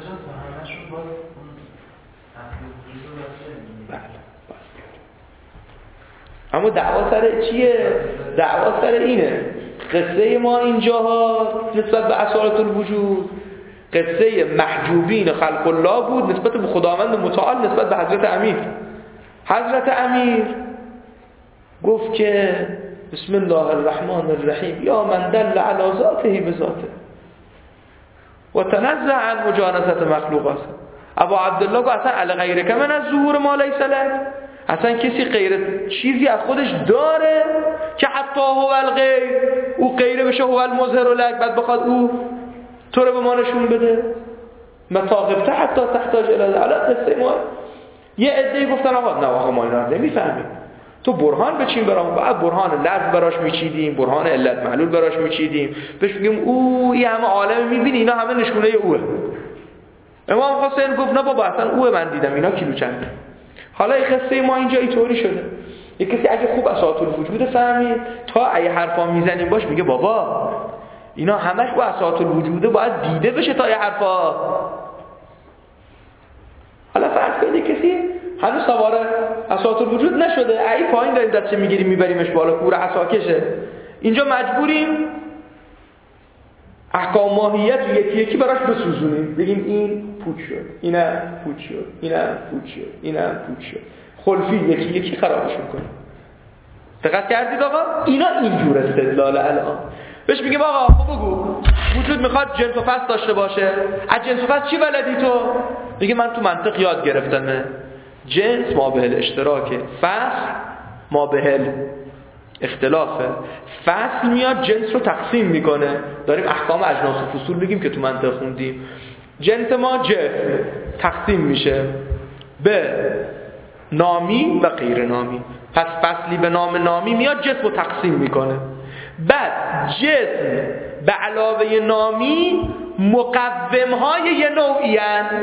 اما دعوا سر چیه؟ دعوا سر اینه قصه ما اینجاها نسبت به اصالت الوجود قصه محجوبین خلق الله بود نسبت به خداوند متعال، نسبت به حضرت امیر. حضرت امیر گفت که بسم الله الرحمن الرحیم یا من دل علی ذاته بذاته و تنزه عن مجانست مخلوقات. ابو عبدالله گفت اصلا علی غیرک من از ظهور ما لیس لک، اصلا کسی غیر چیزی از خودش داره که حتی هو الغیر، او غیره بشه هو المظهر لک، بعد بخواد او تو رو به ما نشون بده. متاقبته حتی تحتاج الی قصه ما. یه عده‌ای گفتن آقا نه آقا ما اینا نمیفهمیم، تو برهان بچین برام. بعد برهان لفظ براش میچیدیم، برهان علت معلول براش میچیدیم، بهش میگیم او این همه عالم میبینی اینا همه نشونه اوه. امام حسین گفت نه بابا اصلا اوه، من دیدم اینا کیلو چنده. حالا این قصه ما اینجا اینطوری شده، یه کسی اگه خوب اساطیر الوجود فهمید تا اگه حرفا میزنیم باش میگه بابا اینا همش با اساطیر الوجوده باید دیده بشه تا یه حرفا. حالا فرض کنید کسی هنوز سوار اساطیر الوجود نشده، ای پایین داریم دستش میگیریم میبریمش بالا کور عصاکشه، اینجا مجبوریم احکام ماهیت رو یکی یکی براش بسوزونیم، بگیم این پوچ شد، اینم پوچ شد، اینم پوچ شد، اینم پوچ شد، خلفی یکی یکی خرابشون کنیم. دقت کردید آقا؟ اینا اینجور استدلال الان. بهش میگیم آقا خب بگو وجود میخواد جنس و فصل داشته باشه، از جنس و فصل چی بلدی تو؟ میگه من تو منطق یاد گرفتم جنس ما به اشتراکه، فصل ما به اختلافه. فصل میاد جنس رو تقسیم میکنه، داریم احکام اجناس و فصول بگیم که تو منطق خوندیم. جنس ما جسم تقسیم میشه به نامی و غیر نامی، پس فصلی به نام نامی میاد جسم رو تقسیم میکنه. بعد جسم به علاوه نامی مقومهای یه نوعی هست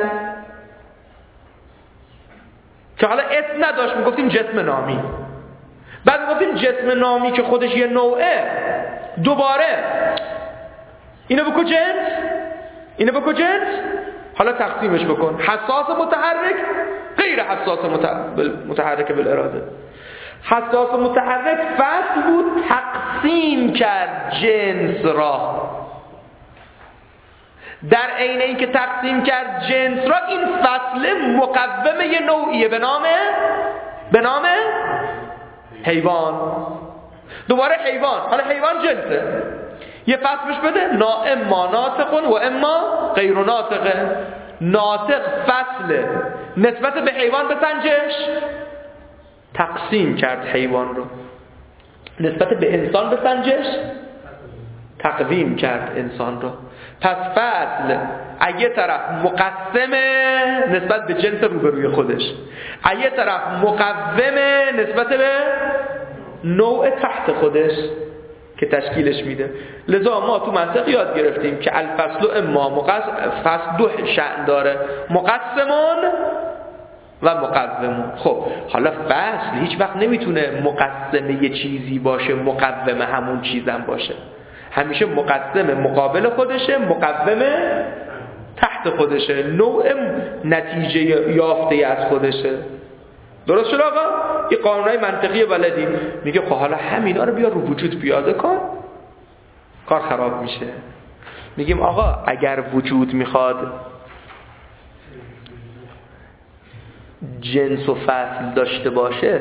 که حالا اسم نداشت، میگفتیم جسم نامی. بعد میگفتیم جسم نامی که خودش یه نوعه، دوباره اینو بکن جنس، اینو بکن جنس، حالا تقسیمش بکن حساس متحرک غیر حساس متحرک بالاراده. حساس متحرک فصل بود، تقسیم کرد جنس را. در عین اینکه تقسیم کرد جنس را، این فصل مقوم یه نوعیه به نام حیوان. دوباره حیوان، حالا حیوان جنسه، یه فصل بهش بده، اما ناطق و اما غیر ناطقه. ناطق فصل نسبت به حیوان بسنجش، تقسیم کرد حیوان رو. نسبت به انسان بسنجش، تقویم کرد انسان رو. پس فصل اگه طرف مقسمه نسبت به جنس روبروی خودش، اگه طرف مقومه نسبت به نوع تحت خودش که تشکیلش میده. لذا ما تو منطق یاد گرفتیم که الفصل اما فصل دو شأن داره، مقسمون و مقومون. خب حالا فصل هیچ وقت نمیتونه مقسمه یه چیزی باشه مقومه همون چیزم باشه. همیشه مقسم مقابل خودشه، مقوم تحت خودشه، نوع نتیجه یافته از خودشه. درست شد آقا؟ این قانونای منطقی بلدی. میگه خب حالا همینا رو بیا رو وجود پیاده کن، کار خراب میشه. میگیم آقا اگر وجود میخواد جنس و فصل داشته باشه،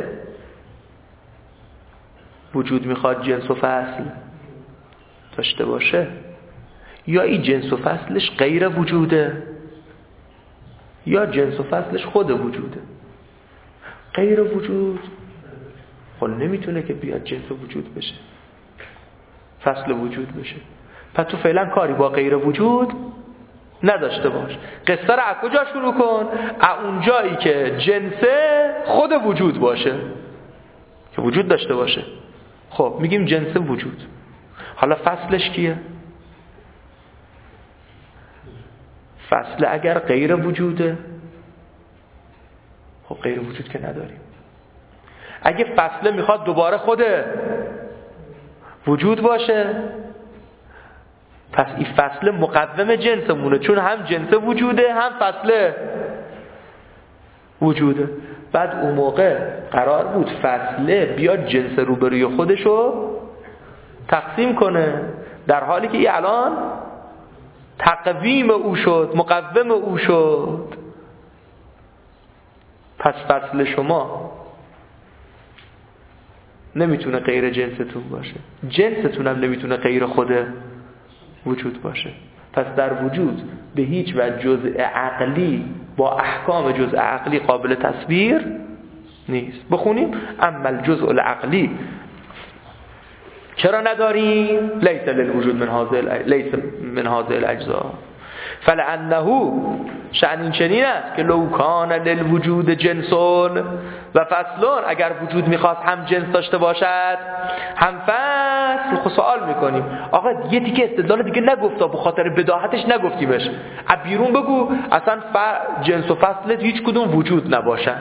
وجود میخواد جنس و فصل داشته باشه، یا این جنس و فصلش غیر وجوده یا جنس و فصلش خود وجوده. غیر وجود خب نمیتونه که بیاد جنس وجود بشه، فصل وجود بشه. پس تو فعلا کاری با غیر وجود نداشته باش. قصه رو از کجا شروع کن؟ از اون جایی که جنسه خود وجود باشه، که وجود داشته باشه. خب میگیم جنس وجود. حالا فصلش کیه؟ فصل اگر غیر وجوده، خب غیر وجود که نداریم. اگه فصله میخواد دوباره خود وجود باشه، پس این فصل مقوم جنسمونه، چون هم جنس وجوده هم فصل وجوده. بعد اون موقع قرار بود فصله بیاد جنس روبروی خودشو تقسیم کنه، در حالی که این الان تقویم او شد، مقوم او شد. پس فصل شما نمیتونه غیر جنستون باشه، جنستون هم نمیتونه غیر خود وجود باشه. پس در وجود به هیچ وجه جزء عقلی با احکام جزء عقلی قابل تصویر نیست. بخونیم اما الجزء العقلی چرا نداریم؟ لیس للوجود من هذه الاجزاء فلعنه، شأن این چنین است که لو کان للوجود جنسون و فصلون، اگر وجود میخواست هم جنس داشته باشد هم فصل. خب سوال میکنیم آقا یه دیگه استدلال دیگه نگفتا، به خاطر بداهتش نگفتیمش، از بیرون بگو اصلا جنس و فصل هیچ کدوم وجود نباشن.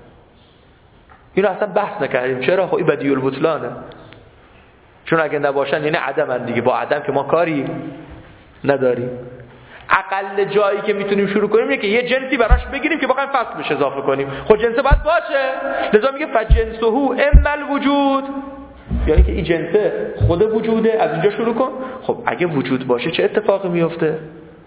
اینو اصلا بحث نکردیم. چرا؟ خب این بدیع البطلانه، چون اگه نباشن یعنی عدمن دیگه، با عدم که ما کاری نداریم. اقل جایی که میتونیم شروع کنیم اینه که یه جنسی براش بگیریم که بخوایم فصل بهش اضافه کنیم. خب جنس باید باشه، لذا میگه فجنسه اما الوجود، یعنی که این جنس خود وجوده، از اینجا شروع کن. خب اگه وجود باشه چه اتفاقی میفته؟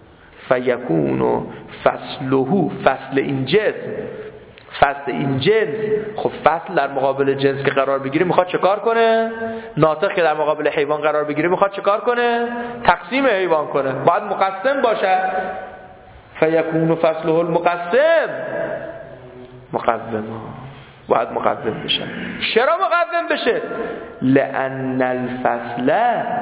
فیکون فصله، فصل این جنس، فصل این جنس. خب فصل در مقابل جنس که قرار بگیره میخواد چه کار کنه؟ ناطق که در مقابل حیوان قرار بگیره میخواد چه کار کنه؟ تقسیم حیوان کنه. باید مقسم باشه. فیکون فصله المقسم مقوما، باید مقوم بشه. چرا مقوم بشه؟ لأن الفصل،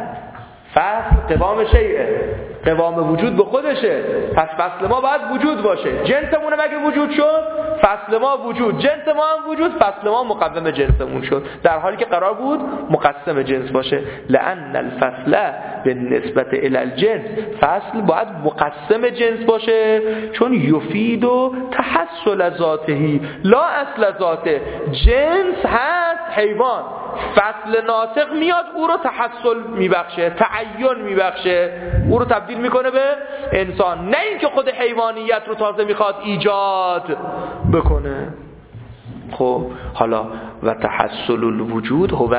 فصل قوام شیئه، قوام وجود به خودشه. پس فصل ما باید وجود باشه. جنسمون مگه وجود شد؟ فصل ما وجود، جنس ما هم وجود، فصل ما مقوم جنسمون شد، در حالی که قرار بود مقسم جنس باشه. لأن الفصل به نسبت الی الجنس، فصل باید مقسم جنس باشه، چون یفید و تحصل ذاته لا اصل ذاته. جنس هست حیوان، فصل ناطق میاد او رو تحصل میبخشه، تعین میبخشه، او رو تبدیل میکنه به انسان، نه اینکه خود حیوانیت رو تازه میخواد ایجاد بکنه. خب حالا و تحصل الوجود هو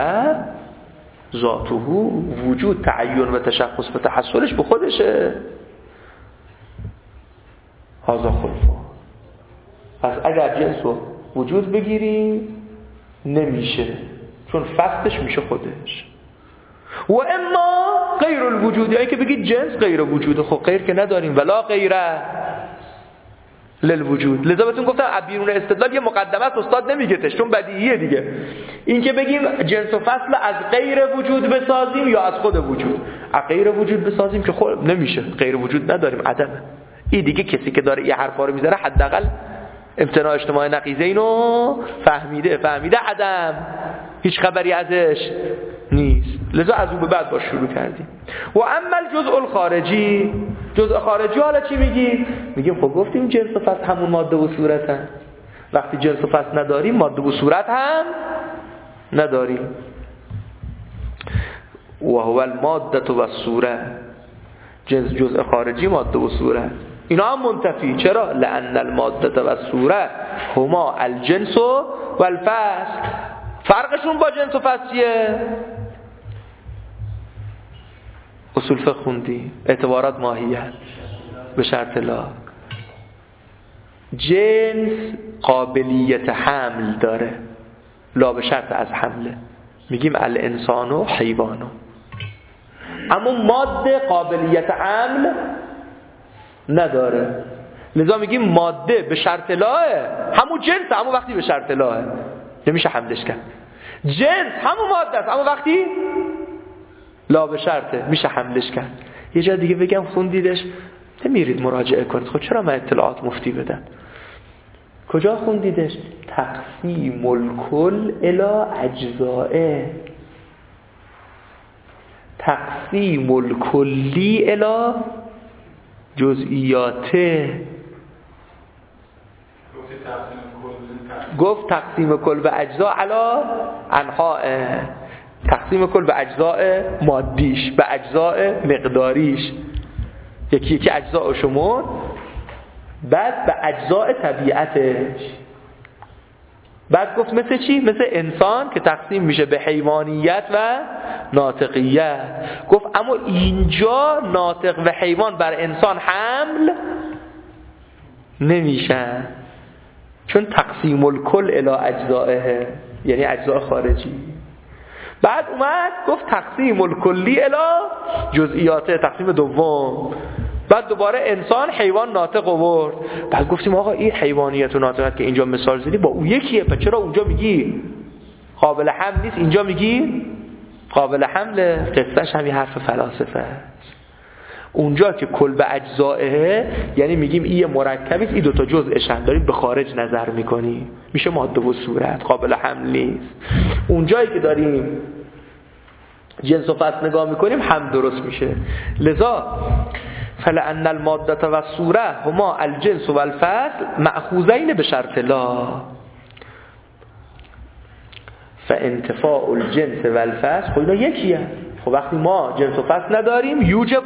ذاته، وجود تعین و تشخص و تحصلش به خودشه. هذا خلفه. پس اگر جنس رو وجود بگیری نمیشه، چون فصلش میشه خودش. و اما غیر الوجود، یعنی که بگید جنس غیر وجوده، خب غیر که نداریم، ولا غیره للوجود. لذا بهتون گفتم بیرون استدلال یه مقدمه است، استاد نمیگه چون بدیهیه دیگه. این که بگیم جنس و فصل از غیر وجود بسازیم یا از خود وجود. از غیر وجود بسازیم که خب نمیشه، غیر وجود نداریم، عدمه. این دیگه کسی که داره این حرفا رو میذاره حداقل امتناع اجتماع نقیضه اینو فهمیده عدم، هیچ خبری ازش نیست. لذا از اون به بعد با شروع کردیم. و اما الجزء الخارجی، جزء خارجی حالا چی میگیم؟ میگیم خب گفتیم جنس و فصل همون ماده و صورتن. وقتی جنس و فصل نداریم ماده و صورت هم نداریم. و هو الماده و الصوره، جزء خارجی ماده و صورت اینا هم منتفی. چرا؟ لأن الماده و الصوره هما الجنس و الفصل. فرقشون با جنس و فصل چیه؟ اصول فقه خوندی، اعتبارات ماهیت به شرط لا. جنس قابلیت حمل داره، لا به شرط از حمله، میگیم الانسان و حیوانو. اما ماده قابلیت حمل نداره، لذا میگیم ماده به شرط لاه، همون جنس همون وقتی به شرط لاه نمیشه حملش کرد. جنس همون ماده است اما وقتی لا به شرطه میشه حملش کرد. یه جا دیگه بگم خوندیدش نمیرید مراجعه کنید. خب چرا من اطلاعات مفتی بدم؟ کجا خوندیدش؟ تقسیم الکل الی اجزائه، تقسیم الکلی الی جزئیاته. گفت تقسیم کل به اجزا علا انحاء، تقسیم کل به اجزاء مادیش، به اجزاء مقداریش، یکی اجزاء شمون، بعد به اجزاء طبیعتش. بعد گفت مثل چی؟ مثل انسان که تقسیم میشه به حیوانیت و ناطقیت. گفت اما اینجا ناطق و حیوان بر انسان حمل نمیشن، چون تقسیم الکل الی اجزائه، یعنی اجزاء خارجی. بعد اومد گفت تقسیم الکلی الی جزئیاته، تقسیم دوم. بعد دوباره انسان حیوان ناطق آورد. بعد گفتیم آقا این حیوانیت و ناطقیت که اینجا مثال زدی با اون یکیه، پس چرا اونجا میگی قابل حمل نیست اینجا میگی قابل حمله؟ قصهش همین حرف فلاسفه است. اونجا که کل به اجزائه یعنی میگیم این مرکبی است، این دو تا جزءشن، داریم به خارج نظر میکنی، میشه ماده و صورت، قابل حمل نیست. اونجایی که داریم جنس و فصل نگاه میکنیم هم درست میشه. لذا فلأن الماده و الصوره هما الجنس و الفصل مأخوذین به شرط لا، فانتفاء الجنس و الفصل خب اینا یکیه. خب وقتی ما جنس و فصل نداریم یوجب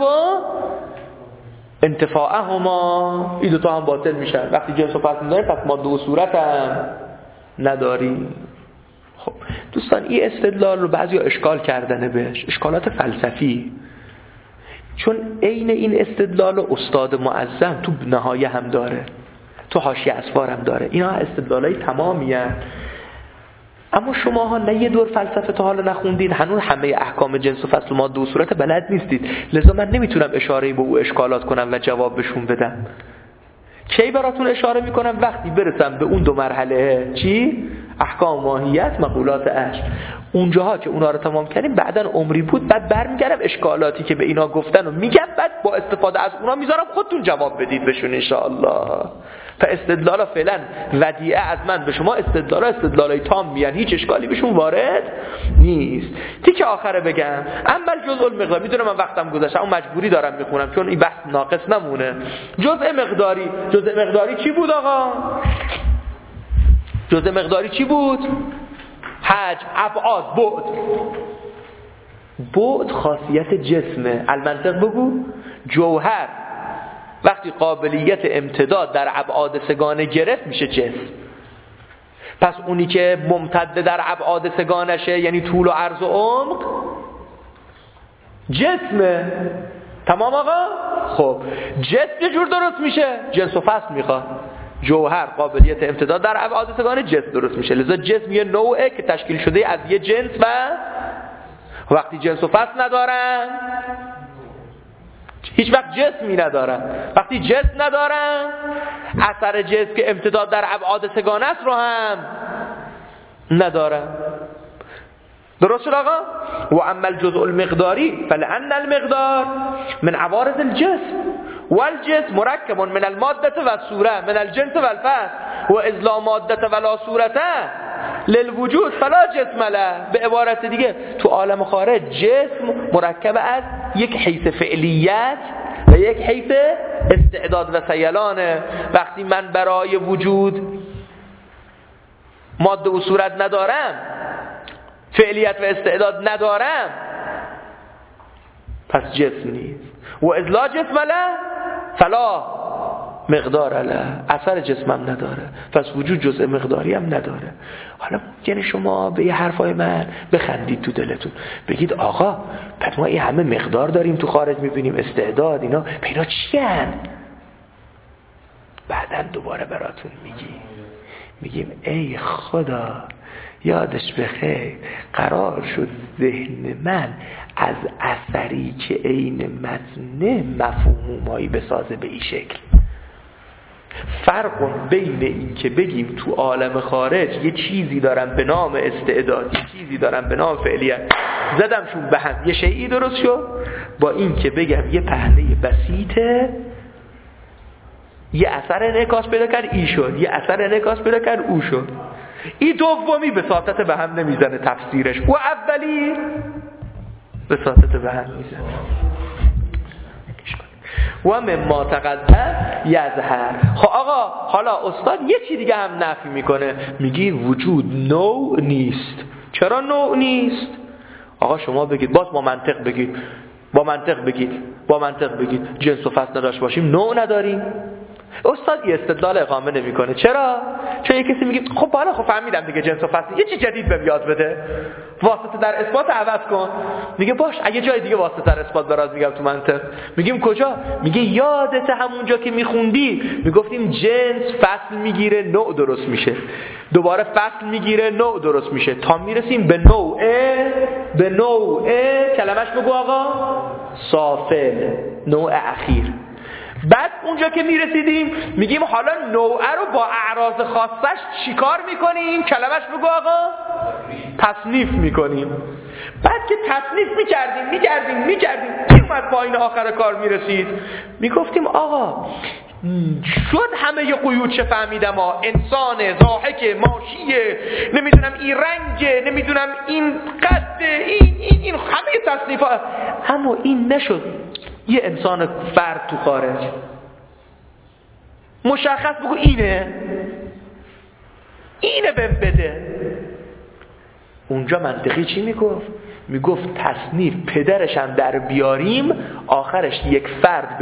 انتفاعهما، این دوتا هم باطل میشن. وقتی جنس و فصل نداریم پس ماده و صورت هم نداریم. خب دوستان این استدلال رو بعضی اشکال کردنه بهش، اشکالات فلسفی، چون عین این استدلال استاد معظم تو نهایه هم داره، تو حاشیه اسفار هم داره. اینا استدلالای تمامی هستند. اما شما ها نه یه دور فلسفه تا حالا نخوندید، هنوز همه احکام جنس و فصل و ماده و صورت بلد نیستید. لذا من نمیتونم اشاره به او اشکالات کنم و جواب بهشون بدم. کی براتون اشاره میکنم؟ وقتی برسم به اون دو مرحله، چی؟ احکام ماهیت، مقولات اصل. اونجاها که اونا رو تمام کردیم بعدن عمری بود، بعد برمیگردم اشکالاتی که به اینا گفتن و میگم، بعد با استفاده از اونا میذارم خودتون جواب بدید بهشون انشاءالله. فاستدلالا فعلا ودیعه از من به شما، استدلالای تام میان، هیچ اشکالی بهشون وارد نیست. تیکه آخره بگم، اول جزء المقدار، میدونم من وقتم گذشته اما مجبوری دارم میخونم چون این بحث ناقص نمونه. جزء مقداری چی بود آقا؟ جزء مقداری چی بود؟ حجم، ابعاد، بعد خاصیت جسمه. المنطق بگو. جوهر وقتی قابلیت امتداد در ابعاد سگانه گرفت میشه جسم. پس اونی که ممتد در ابعاد سگانشه یعنی طول و عرض و عمق، جسمه. تمام آقا؟ خب جسم یه جور درست میشه، جنس و فصل میخواد. جوهر قابلیت امتداد در ابعاد سگانه جسم درست میشه، لذا جسم یه نوعه که تشکیل شده از یه جنس و وقتی جنس و فصل ندارن هیچ وقت جسمی ندارن. وقتی جسم ندارن اثر جسم که امتداد در ابعاد سگانه است رو هم ندارن. درست شد آقا؟ و اما الجزء المقداری فلان المقدار من عوارض الجسم والجسم مركب من الماده والصوره من الجنس والفصل واذ لا ماده ولا صوره للوجود فلا جسم له. به عبارت دیگه تو عالم خارج جسم مرکب از یک حیث فعلیت و یک حیث استعداد و سیلانه. وقتی من برای وجود ماده و صورت ندارم، فعلیت و استعداد ندارم، پس جسم نیست. و اذ لا جسم له فلا مقدار له، اثر جسمم نداره، پس وجود جزء مقداری هم نداره. حالا ممکنه شما به یه حرفای من بخندید تو دلتون، بگید آقا پس ما این همه مقدار داریم تو خارج میبینیم، استعداد اینا پیدا چی هن؟ بعدن دوباره براتون میگیم ای خدا یادش بخیر قرار شد ذهن من از اثری که عین متن مفهومایی بسازه به این شکل. فرق بین این که بگیم تو عالم خارج یه چیزی دارم به نام استعداد، یه چیزی دارم به نام فعلیت، زدمشون به هم یه شیئی درست شد، با این که بگم یه پهنه بسیطه یه اثر انعکاس پیدا کرد ای شد، یه اثر انعکاس پیدا کرد او شد. این دومی بساطت به هم نمیزنه تفسیرش، و اولی بساطت به هم میزنه. و مما تقدم یظهر. خب آقا حالا استاد یه چی دیگه هم نفی میکنه، میگی وجود نوع نیست. چرا نوع نیست؟ آقا شما بگید، باز با منطق بگید جنس و فصل نداشت باشیم نوع نداریم. استاد یه استدلال اقامه نمیکنه. چرا؟ چون یه کسی میگه خب حالا فهمیدم دیگه جنس و فصل، یه چی جدید بهم یاد بده، واسطه در اثبات عوض کن. میگه باش اگه جای دیگه واسطه در اثبات برات میگم تو منطق. میگیم کجا؟ میگه یادت همونجا که میخوندی میگفتیم جنس فصل میگیره نوع درست میشه، دوباره فصل میگیره نوع درست میشه، تا میرسیم به نوع کلمش بگو آقا سافل، نوع اخیر. بعد اونجا که میرسیدیم میگیم حالا نوعه رو با اعراض خاصش چیکار میکنیم؟ کلمش بگو آقا تصنیف میکنیم. بعد که تصنیف میکردیم اومد پایین آخر کار میرسید، میگفتیم آقا شد همه ی قیود چه فهمیدم ها، انسان ضاحک ماشیه، نمیدونم این رنگه، نمیدونم این قده، این همه تصنیفات، اما این نشد یه انسان فرد تو خارج مشخص بگو اینه بهم بده. اونجا منطقی چی میگفت؟ میگفت تصنیف پدرش هم در بیاریم آخرش یک فرد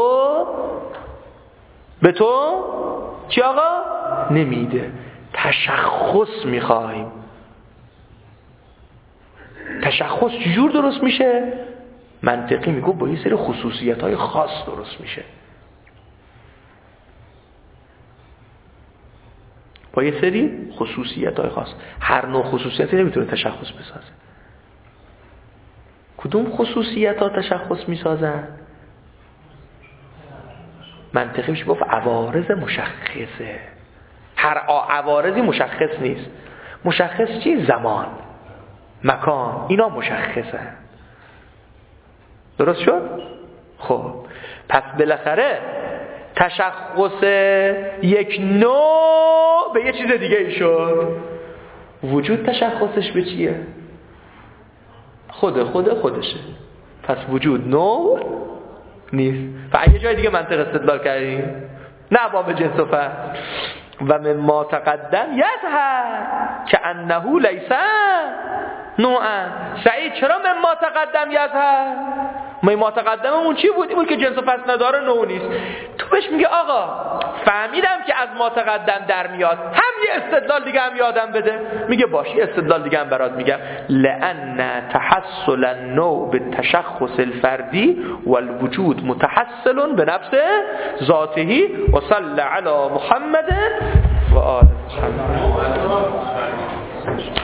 به تو چی آقا؟ نمیده. تشخص میخوایم. تشخص چجور درست میشه؟ منطقی میگو با یه سری خصوصیت‌های خاص درست میشه، با یه سری خصوصیت‌های خاص. هر نوع خصوصیتی نمیتونه تشخص بسازه. کدوم خصوصیت‌ها تشخص میسازن؟ منطقی میشه گفت عوارض مشخصه. هر عوارضی مشخص نیست. مشخص چی؟ زمان، مکان، اینا مشخصن. درست شد؟ خب پس بالاخره تشخص یک نوع به یه چیز دیگه ای شد. وجود تشخصش به چیه؟ خودشه. پس وجود نوع نیست. و اگه جای دیگه منطق استدلال کردیم نه با به جنس و فصل. و مما تقدم یظهر که انه لیس نوعا. سعید چرا مما تقدم یظهر؟ مما تقدم اون چی بود؟ این بود که جنس و فصل نداره نوع نیست. تو بهش میگه آقا فهمیدم که از ما تقدم در میاد هم یه استدلال دیگه هم یادم بده. میگه باشه استدلال دیگه هم برات میگم. لأن تحصل النوع بالتشخص الفردی والوجود متحصل بنفس ذاته و صلی علی محمد و آل محمد.